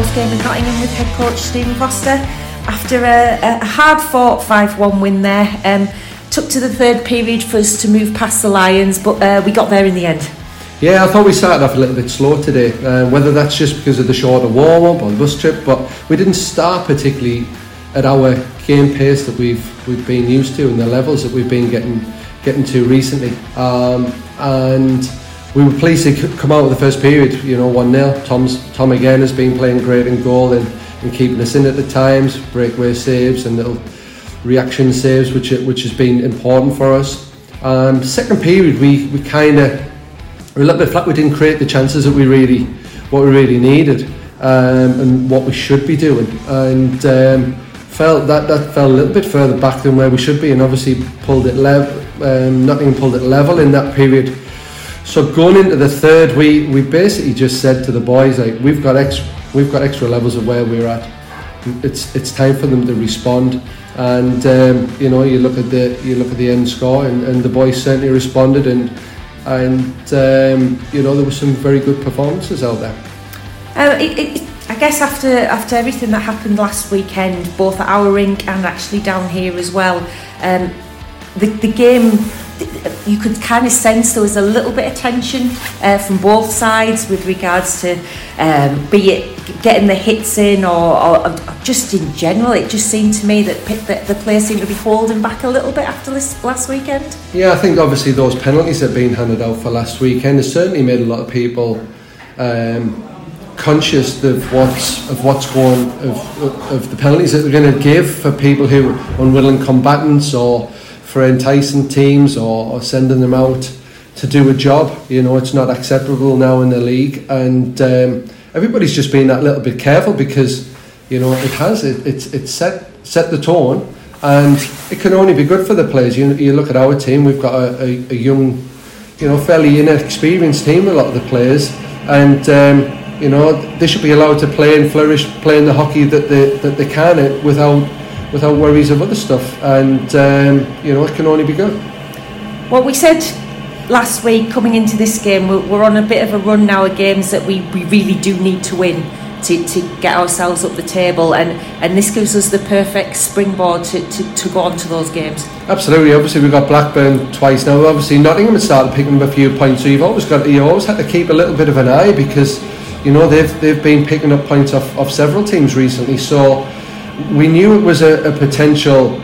post-game in Nottingham with head coach Stephen Foster. After a hard-fought 5-1 win there, took to the third period for us to move past the Lions, but we got there in the end. Yeah, I thought we started off a little bit slow today, whether that's just because of the shorter warm-up or the bus trip, but we didn't start particularly at our game pace that we've been used to and the levels that we've been getting to recently. And we were pleased to come out of the first period, 1-0. Tom again has been playing great in goal and keeping us in at the times, breakaway saves and little reaction saves, which has been important for us. Second period, we kind of were a little bit flat. We didn't create the chances that what we really needed and what we should be doing, and felt that fell a little bit further back than where we should be, and obviously Nottingham pulled it level in that period. So going into the third, we basically just said to the boys, like, we've got extra levels of where we're at. It's time for them to respond, and you look at the end score, and the boys certainly responded, and there were some very good performances out there. I guess after everything that happened last weekend, both at our rink and actually down here as well, the game, you could kind of sense there was a little bit of tension from both sides with regards to be it getting the hits in or just in general. It just seemed to me that the players seemed to be holding back a little bit after this last weekend. Yeah, I think obviously those penalties that have been handed out for last weekend has certainly made a lot of people conscious of what's going of the penalties that they're going to give for people who are unwilling combatants, or for enticing teams or sending them out to do a job. It's not acceptable now in the league, and everybody's just been that little bit careful, because it's set the tone, and it can only be good for the players. You look at our team, we've got a young, fairly inexperienced team, a lot of the players, and they should be allowed to play and flourish, playing the hockey that they can without worries of other stuff, and it can only be good. Well, we said last week coming into this game, we're on a bit of a run now of games that we really do need to win to get ourselves up the table, and this gives us the perfect springboard to go on to those games. Absolutely. Obviously we've got Blackburn twice now. Obviously Nottingham has started picking up a few points, so you always had to keep a little bit of an eye, because they've been picking up points off several teams recently, so we knew it was a potential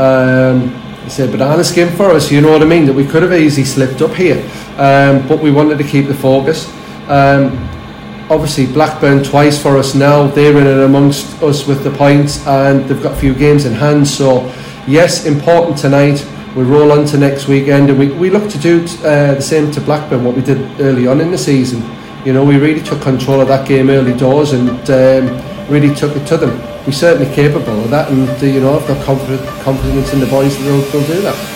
banana skin for us, you know what I mean, that we could have easily slipped up here, but we wanted to keep the focus. Obviously Blackburn twice for us now, they're in and amongst us with the points, and they've got a few games in hand, so yes, important tonight. We roll on to next weekend, and we look to do the same to Blackburn, what we did early on in the season. We really took control of that game early doors, and really took it to them. We're certainly capable of that, and I've got confidence in the boys that they'll do that.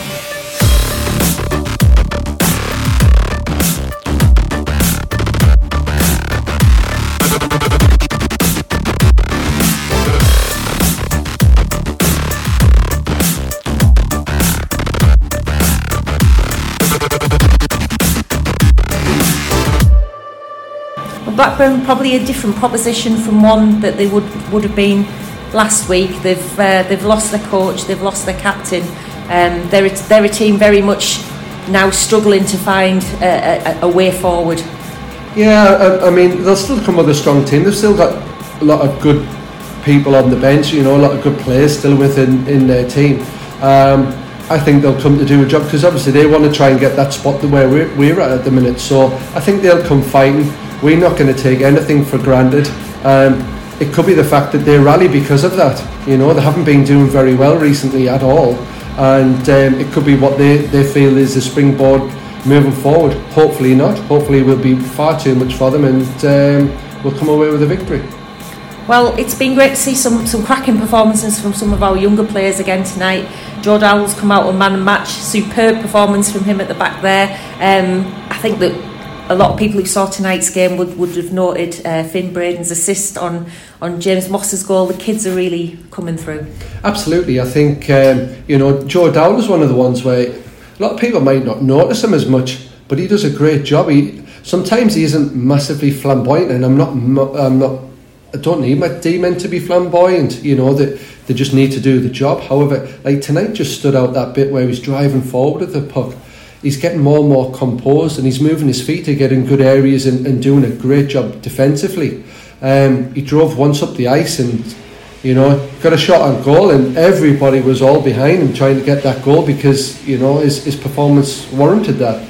Blackburn probably a different proposition from one that they would have been last week. They've lost their coach, they've lost their captain. They're a team very much now struggling to find a way forward. Yeah, I mean, they'll still come with a strong team. They've still got a lot of good people on the bench, a lot of good players still within their team. I think they'll come to do a job, because obviously they want to try and get that spot where we're at the minute, so I think they'll come fighting. We're not going to take anything for granted. It could be the fact that they rally because of that. They haven't been doing very well recently at all, and it could be what they feel is the springboard moving forward. Hopefully not. Hopefully it will be far too much for them, and we'll come away with a victory. Well, it's been great to see some cracking performances from some of our younger players again tonight. Joe Dowell's come out on man and match. Superb performance from him at the back there. I think that a lot of people who saw tonight's game would have noted Finn Braden's assist on James Moss's goal. The kids are really coming through. Absolutely. I think Joe Dowell is one of the ones where a lot of people might not notice him as much, but he does a great job. Sometimes he isn't massively flamboyant, and I'm not I don't need my D-men to be flamboyant, you know, that they just need to do the job. However, like tonight just stood out that bit where he's driving forward with the puck. He's getting more and more composed, and he's moving his feet to get in good areas and doing a great job defensively. He drove once up the ice and, you know, got a shot on goal, and everybody was all behind him trying to get that goal because, you know, his performance warranted that.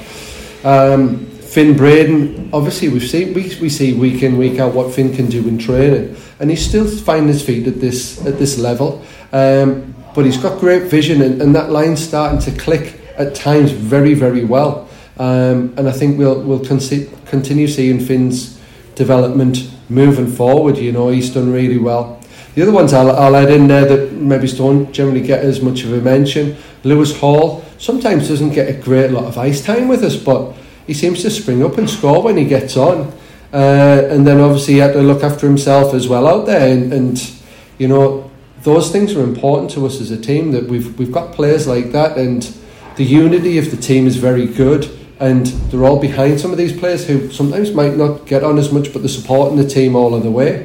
Finn Braden, obviously we see week in, week out what Finn can do in training, and he's still finding his feet at this level. But he's got great vision, and that line's starting to click at times very, very well. And I think we'll continue seeing Finn's development moving forward. You know, he's done really well. The other ones I'll add in there that maybe don't generally get as much of a mention. Lewis Hall sometimes doesn't get a great lot of ice time with us, but he seems to spring up and score when he gets on. And then obviously he had to look after himself as well out there. And you know, those things are important to us as a team, that we've got players like that, and the unity of the team is very good. And they're all behind some of these players who sometimes might not get on as much, but they're supporting the team all of the way.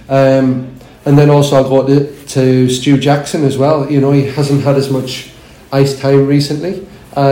And then also I'll go to Stu Jackson as well. You know, he hasn't had as much ice time recently.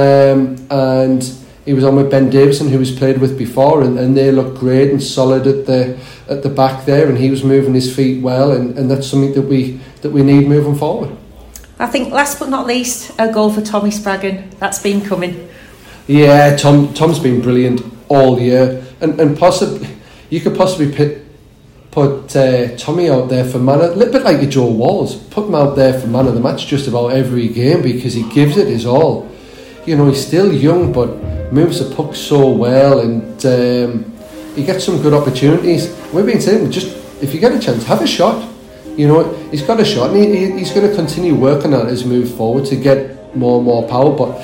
And he was on with Ben Davison, who he's played with before, and they look great and solid at the back there, and he was moving his feet well, and that's something that we need moving forward. I think last but not least, a goal for Tommy Spraggan. That's been coming. Yeah, Tom's been brilliant all year, and possibly you could possibly put Tommy out there for man, a little bit like Joe Walls. Put him out there for man of the match just about every game because he gives it his all. You know, he's still young, but moves the puck so well, and he gets some good opportunities. We've been saying, just if you get a chance, have a shot. You know, he's got a shot, and he's going to continue working on it as we move forward to get more and more power. But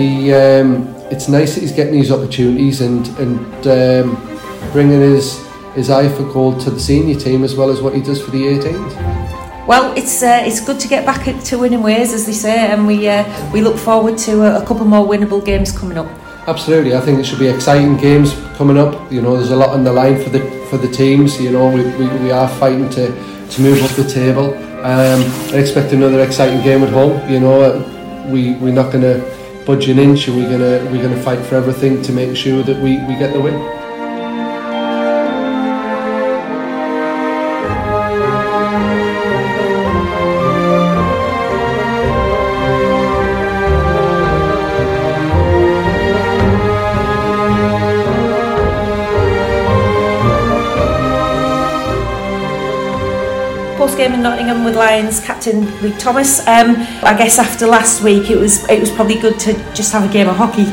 it's nice that he's getting these opportunities and bringing his eye for goal to the senior team as well as what he does for the 18s. Well, it's good to get back to winning ways, as they say, and we look forward to a couple more winnable games coming up. Absolutely, I think it should be exciting games coming up. You know, there's a lot on the line for the teams. You know, we are fighting to move up the table. I expect another exciting game at home. You know, we're not going to budge an inch, and we're gonna fight for everything to make sure that we get the win. Game in Nottingham with Lions captain Luke Thomas. I guess after last week it was probably good to just have a game of hockey.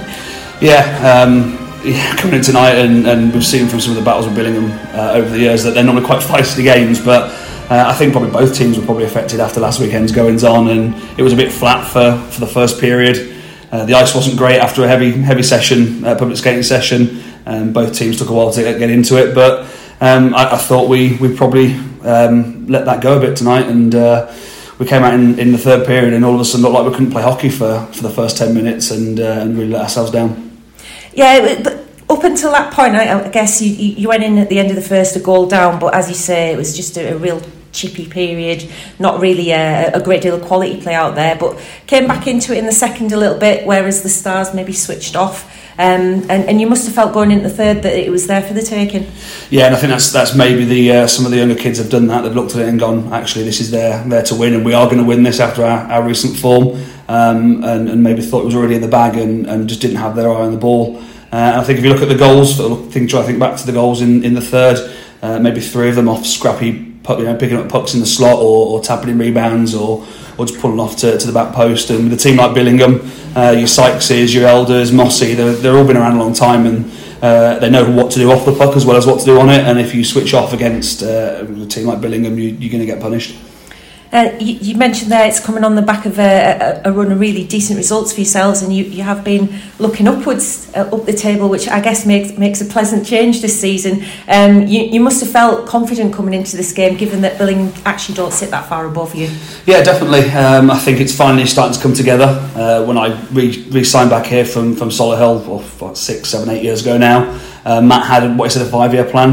Coming in tonight, and we've seen from some of the battles with Billingham over the years that they're normally quite feisty games, but I think probably both teams were probably affected after last weekend's goings on, and it was a bit flat for the first period. The ice wasn't great after a heavy session, public skating session, and both teams took a while to get into it, but I thought we probably let that go a bit tonight, and we came out in the third period and all of a sudden looked like we couldn't play hockey for the first 10 minutes and really let ourselves down. Yeah, but up until that point, I guess you went in at the end of the first a goal down, but as you say, it was just a real chippy period, not really a great deal of quality play out there, but came back into it in the second a little bit, whereas the Stars maybe switched off. And you must have felt going into the third that it was there for the taking. Yeah, and I think that's maybe some of the younger kids have done that. They've looked at it and gone, actually, this is there to win, and we are going to win this after our recent form, and maybe thought it was already in the bag and just didn't have their eye on the ball. And I think if you look at the goals, try to think back to the goals in the third, maybe three of them off scrappy, picking up pucks in the slot or tapping in rebounds or just pulling off to the back post. And with a team like Billingham, your Sykeses, your Elders, Mossy, they're all been around a long time, and they know what to do off the puck as well as what to do on it. And if you switch off against a team like Billingham, you're going to get punished. You mentioned there it's coming on the back of a run of really decent results for yourselves, and you have been looking upwards up the table, which I guess makes a pleasant change this season. You must have felt confident coming into this game, given that Billingham actually don't sit that far above you. Yeah, definitely. I think it's finally starting to come together. When I re-signed back here from Solihull 6, 7, 8 years ago now, Matt had what he said a 5-year plan.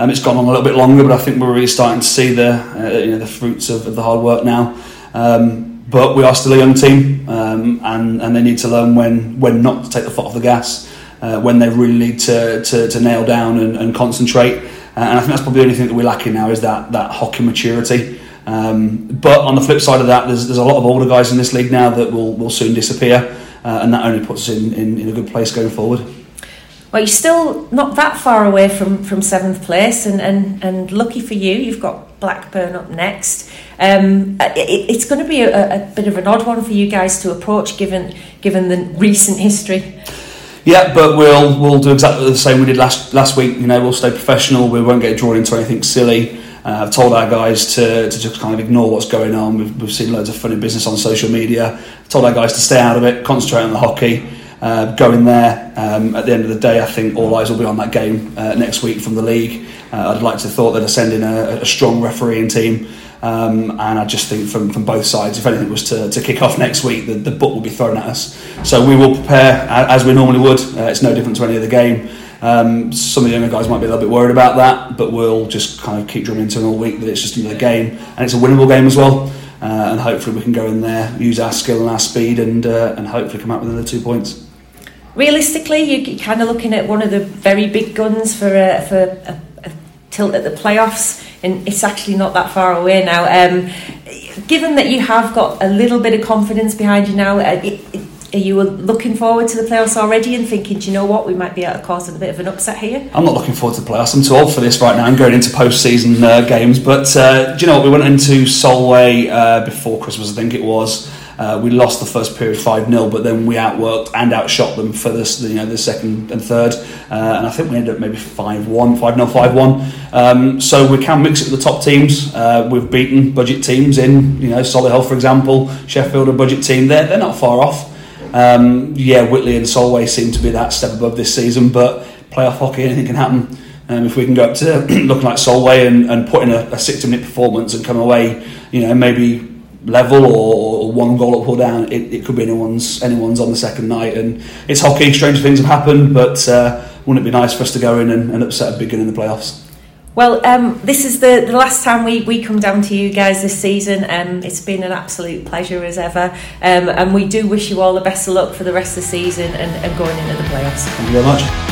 It's gone on a little bit longer, but I think we're really starting to see the fruits of the hard work now. But we are still a young team, and they need to learn when not to take the foot off the gas, when they really need to nail down and concentrate. And I think that's probably the only thing that we're lacking now, is that hockey maturity. But on the flip side of that, there's a lot of older guys in this league now that will soon disappear, and that only puts us in a good place going forward. Well, you're still not that far away from 7th place, and lucky for you, you've got Blackburn up next. It's going to be a bit of an odd one for you guys to approach, given the recent history. Yeah, but we'll do exactly the same we did last week. We'll stay professional. We won't get drawn into anything silly. I've told our guys to just kind of ignore what's going on. We've seen loads of funny business on social media. I've told our guys to stay out of it, concentrate on the hockey. Go in there. At the end of the day, I think all eyes will be on that game next week from the league. I'd like to thought that they're sending a strong refereeing team, and I just think from both sides, if anything was to kick off next week, the book will be thrown at us. So we will prepare as we normally would. It's no different to any other game. Some of the younger guys might be a little bit worried about that, but we'll just kind of keep drumming into them all week that it's just another game, and it's a winnable game as well. And hopefully we can go in there, use our skill and our speed, and hopefully come out with another 2 points. Realistically, you're kind of looking at one of the very big guns for a tilt at the playoffs, and it's actually not that far away now. Given that you have got a little bit of confidence behind you now, are you looking forward to the playoffs already and thinking, do you know what, we might be able to cause a bit of an upset here? I'm not looking forward to the playoffs. I'm too old for this right now. I'm going into post-season games. But do you know what? We went into Solway before Christmas, I think it was. We lost the first period 5-0, but then we outworked and outshot them for the second and third, and I think we ended up maybe 5-1, 5-1. So we can mix it with the top teams. We've beaten budget teams in, Solihull, for example, Sheffield, a budget team. They're not far off. Whitley and Solway seem to be that step above this season, but playoff hockey, anything can happen. If we can go up to looking like Solway and put in a 60-minute performance and come away, maybe level or one goal up or down, it could be anyone's on the second night. And it's hockey, stranger things have happened, but wouldn't it be nice for us to go in and upset a big gun in the playoffs? Well, this is the last time we come down to you guys this season. It's been an absolute pleasure as ever, and we do wish you all the best of luck for the rest of the season and going into the playoffs. Thank you very much.